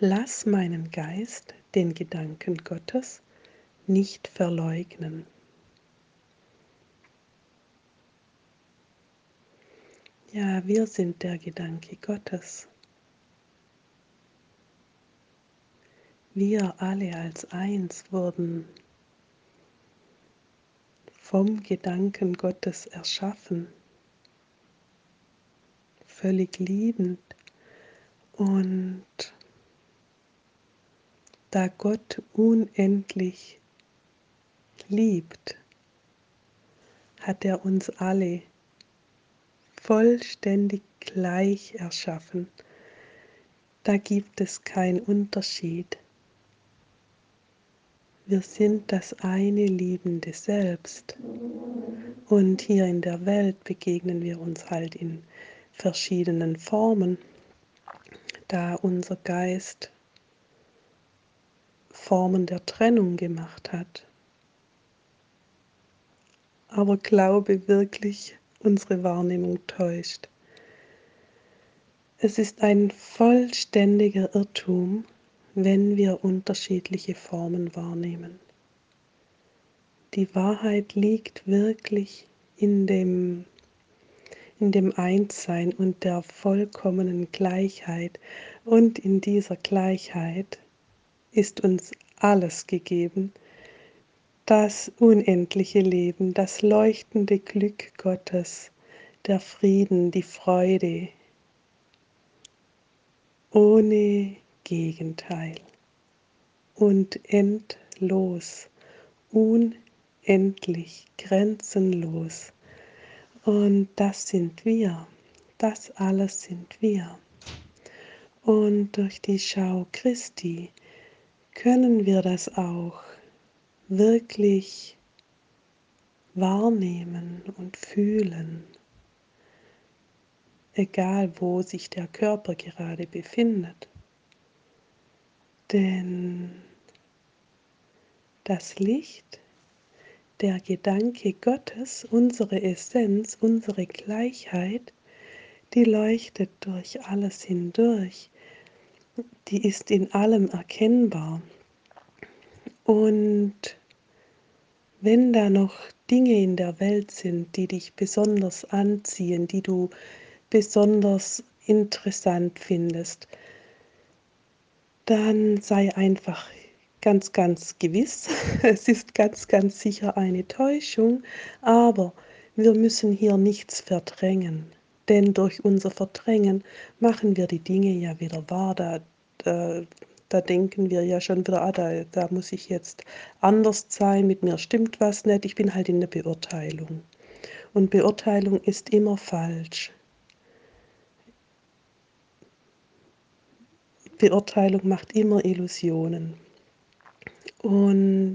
Lass meinen Geist den Gedanken Gottes nicht verleugnen. Ja, wir sind der Gedanke Gottes. Wir alle als eins wurden vom Gedanken Gottes erschaffen, völlig liebend. Und da Gott unendlich liebt, hat er uns alle vollständig gleich erschaffen. Da gibt es keinen Unterschied. Wir sind das eine liebende Selbst. Und hier in der Welt begegnen wir uns halt in verschiedenen Formen, da unser Geist Formen der Trennung gemacht hat. Aber glaube wirklich, unsere Wahrnehmung täuscht. Es ist ein vollständiger Irrtum, wenn wir unterschiedliche Formen wahrnehmen. Die Wahrheit liegt wirklich in dem Einssein und der vollkommenen Gleichheit. Und in dieser Gleichheit ist uns alles gegeben, das unendliche Leben, das leuchtende Glück Gottes, der Frieden, die Freude, ohne Gegenteil und endlos, unendlich, grenzenlos. Und das sind wir, das alles sind wir. Und durch die Schau Christi können wir das auch wirklich wahrnehmen und fühlen, egal wo sich der Körper gerade befindet. Denn das Licht, der Gedanke Gottes, unsere Essenz, unsere Gleichheit, die leuchtet durch alles hindurch. Die ist in allem erkennbar. Und wenn da noch Dinge in der Welt sind, die dich besonders anziehen, die du besonders interessant findest, dann sei einfach ganz, ganz gewiss, es ist ganz, ganz sicher eine Täuschung, aber wir müssen hier nichts verdrängen, denn durch unser Verdrängen machen wir die Dinge ja wieder wahr. Da denken wir ja schon wieder, da muss ich jetzt anders sein, mit mir stimmt was nicht, ich bin halt in der Beurteilung. Und Beurteilung ist immer falsch. Beurteilung macht immer Illusionen. Und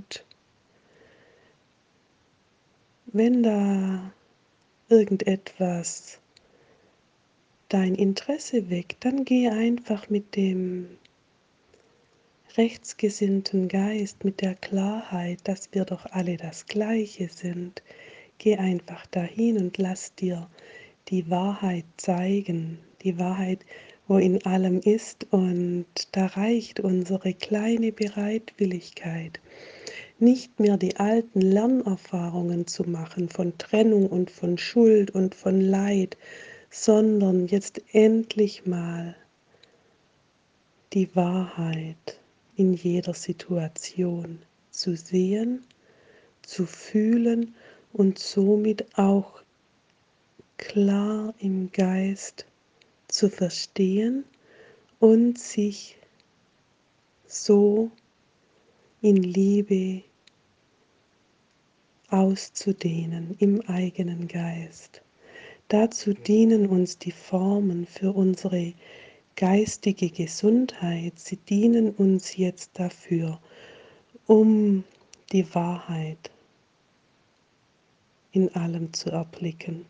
wenn da irgendetwas dein Interesse weckt, dann geh einfach mit dem rechtsgesinnten Geist, mit der Klarheit, dass wir doch alle das Gleiche sind. Geh einfach dahin und lass dir die Wahrheit zeigen, die Wahrheit, wo in allem ist, und da reicht unsere kleine Bereitwilligkeit, nicht mehr die alten Lernerfahrungen zu machen von Trennung und von Schuld und von Leid, sondern jetzt endlich mal die Wahrheit in jeder Situation zu sehen, zu fühlen und somit auch klar im Geist zu verstehen und sich so in Liebe auszudehnen im eigenen Geist. Dazu dienen uns die Formen für unsere geistige Gesundheit. Sie dienen uns jetzt dafür, um die Wahrheit in allem zu erblicken.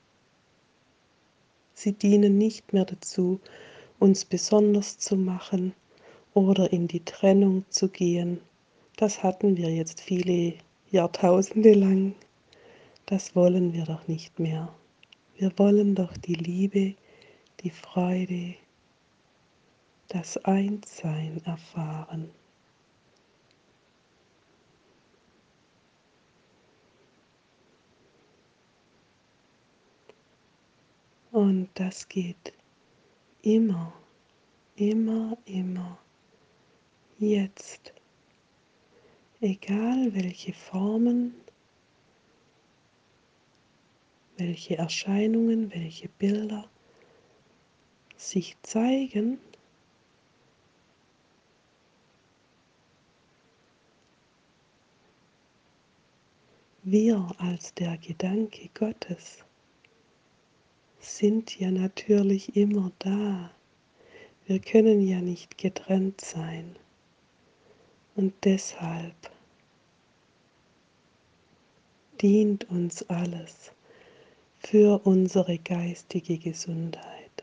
Sie dienen nicht mehr dazu, uns besonders zu machen oder in die Trennung zu gehen. Das hatten wir jetzt viele Jahrtausende lang. Das wollen wir doch nicht mehr. Wir wollen doch die Liebe, die Freude, das Einssein erfahren. Und das geht immer, immer, immer, jetzt, egal welche Formen, welche Erscheinungen, welche Bilder sich zeigen, wir als der Gedanke Gottes sind ja natürlich immer da. Wir können ja nicht getrennt sein. Und deshalb dient uns alles für unsere geistige Gesundheit.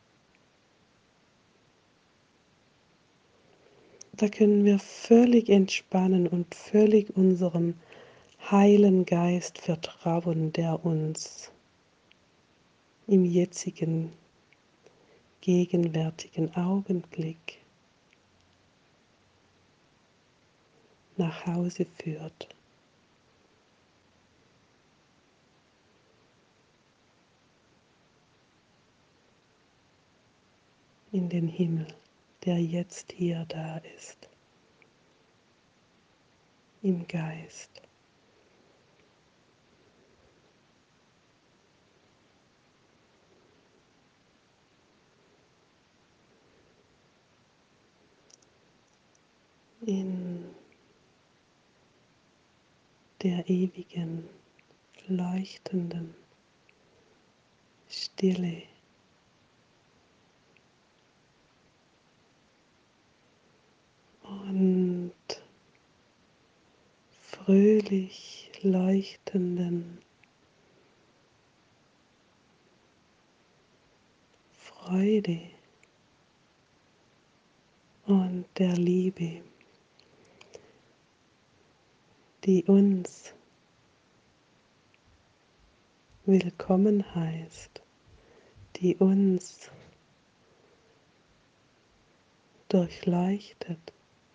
Da können wir völlig entspannen und völlig unserem heilen Geist vertrauen, der uns im jetzigen, gegenwärtigen Augenblick nach Hause führt. In den Himmel, der jetzt hier da ist, im Geist. In der ewigen, leuchtenden Stille und fröhlich leuchtenden Freude und der Liebe, die uns willkommen heißt, die uns durchleuchtet,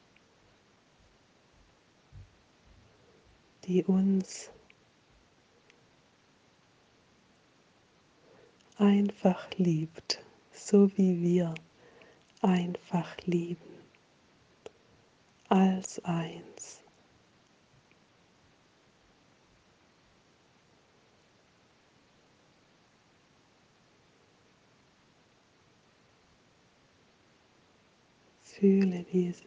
die uns einfach liebt, so wie wir einfach lieben, als eins. Fühle diese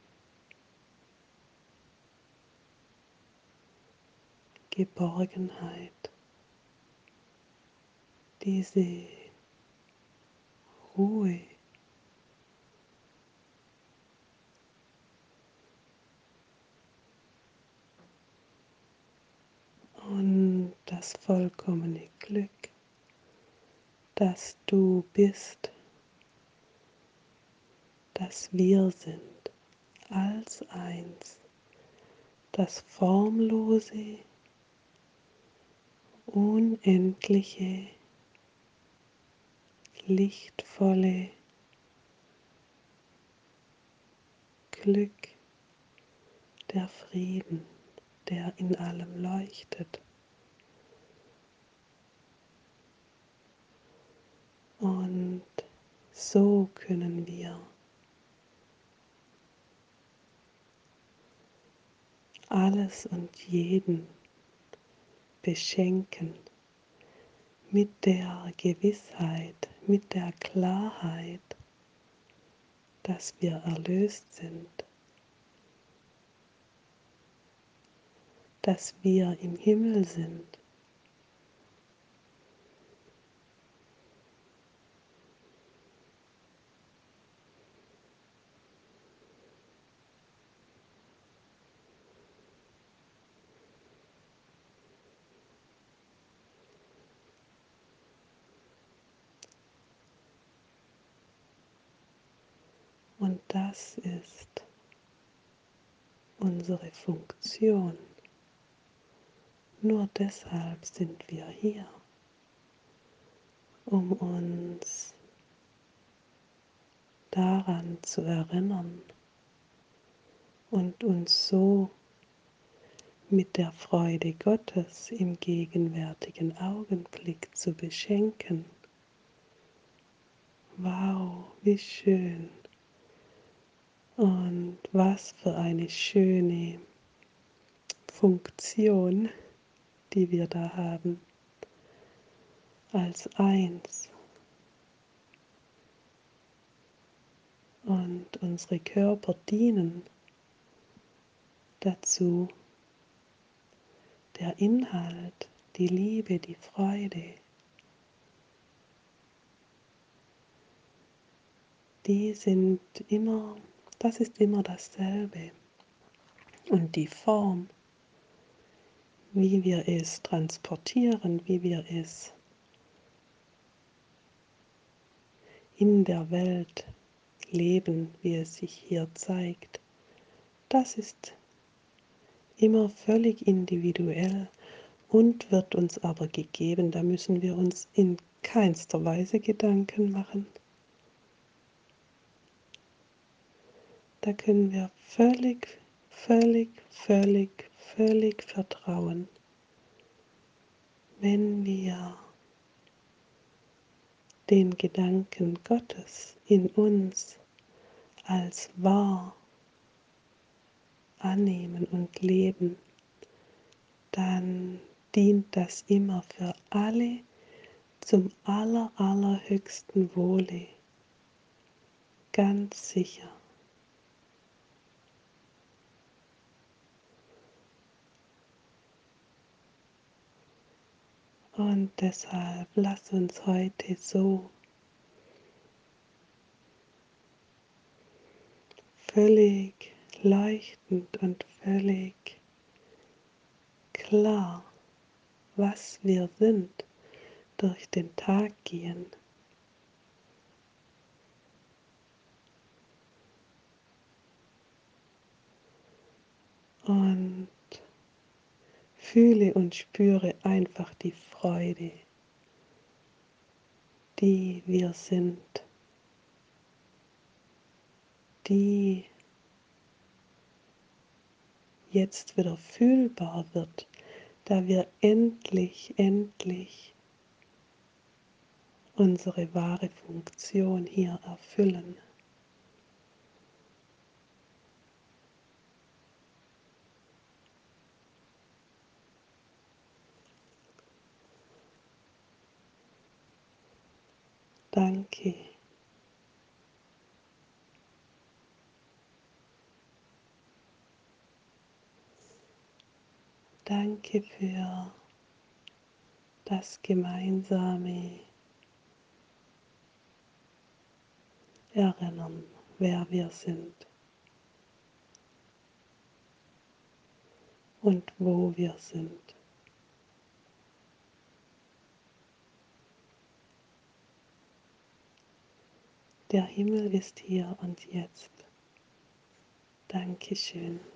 Geborgenheit, diese Ruhe und das vollkommene Glück, dass du bist, dass wir sind, als eins, das formlose, unendliche, lichtvolle Glück, der Frieden, der in allem leuchtet. Und so können wir alles und jeden beschenken mit der Gewissheit, mit der Klarheit, dass wir erlöst sind, dass wir im Himmel sind. Und das ist unsere Funktion. Nur deshalb sind wir hier, um uns daran zu erinnern und uns so mit der Freude Gottes im gegenwärtigen Augenblick zu beschenken. Wow, wie schön und was für eine schöne Funktion, die wir da haben, als eins. Und unsere Körper dienen dazu, der Inhalt, die Liebe, die Freude, die sind immer, das ist immer dasselbe. Und die Form, wie wir es transportieren, wie wir es in der Welt leben, wie es sich hier zeigt, das ist immer völlig individuell und wird uns aber gegeben. Da müssen wir uns in keinster Weise Gedanken machen. Da können wir völlig vertrauen, wenn wir den Gedanken Gottes in uns als wahr annehmen und leben, dann dient das immer für alle zum allerhöchsten Wohle, ganz sicher. Und deshalb lass uns heute so völlig leuchtend und völlig klar, was wir sind, durch den Tag gehen und fühle und spüre einfach die Freude, die wir sind, die jetzt wieder fühlbar wird, da wir endlich unsere wahre Funktion hier erfüllen. Danke. Danke für das gemeinsame Erinnern, wer wir sind und wo wir sind. Der Himmel ist hier und jetzt. Dankeschön.